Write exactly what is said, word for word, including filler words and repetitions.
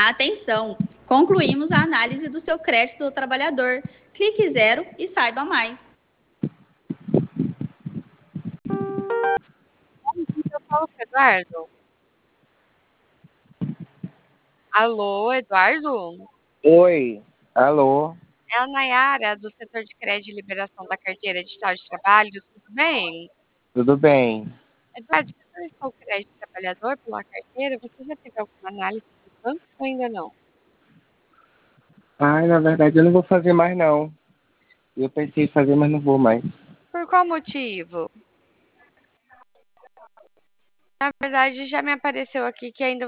Atenção! Concluímos a análise do seu crédito do trabalhador. Clique zero e saiba mais. Eu falo com o Eduardo. Alô, Eduardo? Oi, alô? É a Nayara, do setor de crédito e liberação da carteira digital de trabalho, tudo bem? Tudo bem? Eduardo, você solicitou o crédito trabalhador pela carteira? Você já teve alguma análise do banco ou ainda não? Ai, na verdade eu não vou fazer mais não. Eu pensei em fazer, mas não vou mais. Por qual motivo? Na verdade, já me apareceu aqui que ainda